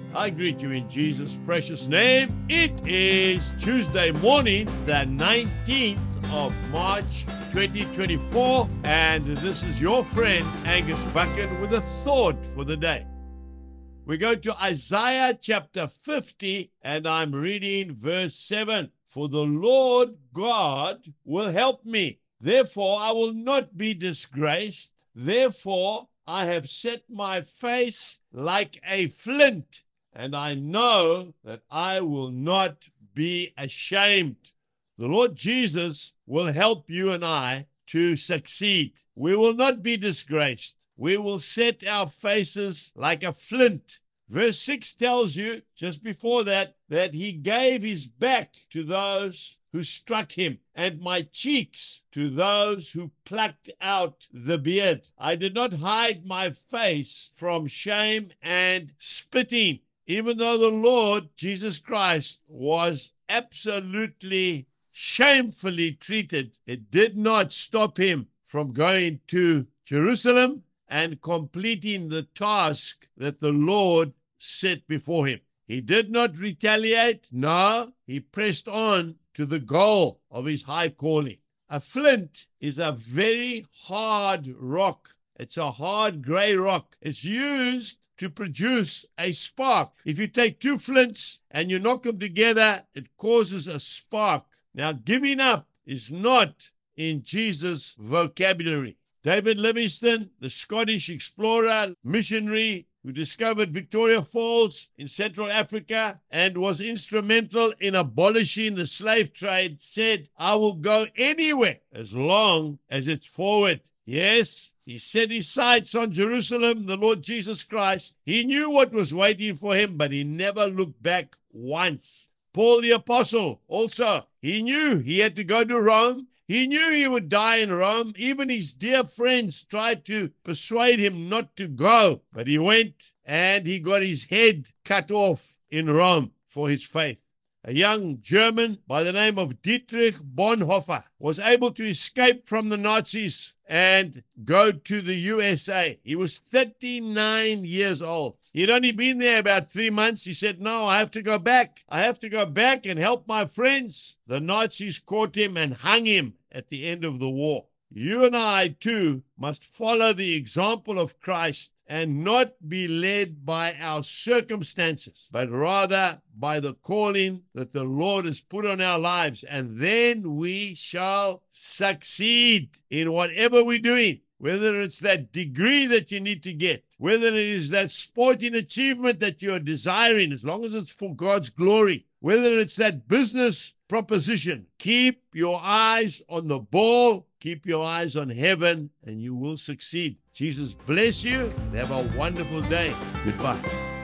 I greet you in Jesus' precious name. It is Tuesday morning, the 19th of March, 2024, and this is your friend Angus Buchan with a thought for the day. We go to Isaiah chapter 50, and I'm reading verse 7. For the Lord God will help me. Therefore, I will not be disgraced. Therefore, I have set my face like a flint, and I know that I will not be ashamed. The Lord Jesus will help you and I to succeed. We will not be disgraced. We will set our faces like a flint. Verse 6 tells you, just before that he gave his back to those who struck him, and my cheeks to those who plucked out the beard. I did not hide my face from shame and spitting. Even though the Lord Jesus Christ was absolutely shamefully treated, it did not stop him from going to Jerusalem and completing the task that the Lord set before him. He did not retaliate. No, he pressed on to the goal of his high calling. A flint is a very hard rock. It's a hard gray rock. It's used to produce a spark. If you take two flints and you knock them together, it causes a spark. Now, giving up is not in Jesus' vocabulary. David Livingstone, the Scottish explorer, missionary, who discovered Victoria Falls in Central Africa and was instrumental in abolishing the slave trade, said, I will go anywhere as long as it's forward. Yes, he set his sights on Jerusalem, the Lord Jesus Christ. He knew what was waiting for him, but he never looked back once. Paul the Apostle also, he knew he had to go to Rome. He knew he would die in Rome. Even his dear friends tried to persuade him not to go. But he went and he got his head cut off in Rome for his faith. A young German by the name of Dietrich Bonhoeffer was able to escape from the Nazis and go to the USA. He was 39 years old. He'd only been there about 3 months. He said, no, I have to go back. I have to go back and help my friends. The Nazis caught him and hung him at the end of the war. You and I, too, must follow the example of Christ and not be led by our circumstances, but rather by the calling that the Lord has put on our lives. And then we shall succeed in whatever we're doing, whether it's that degree that you need to get, whether it is that sporting achievement that you're desiring, as long as it's for God's glory, whether it's that business proposition. Keep your eyes on the ball, keep your eyes on heaven, and you will succeed. Jesus bless you and have a wonderful day. Goodbye.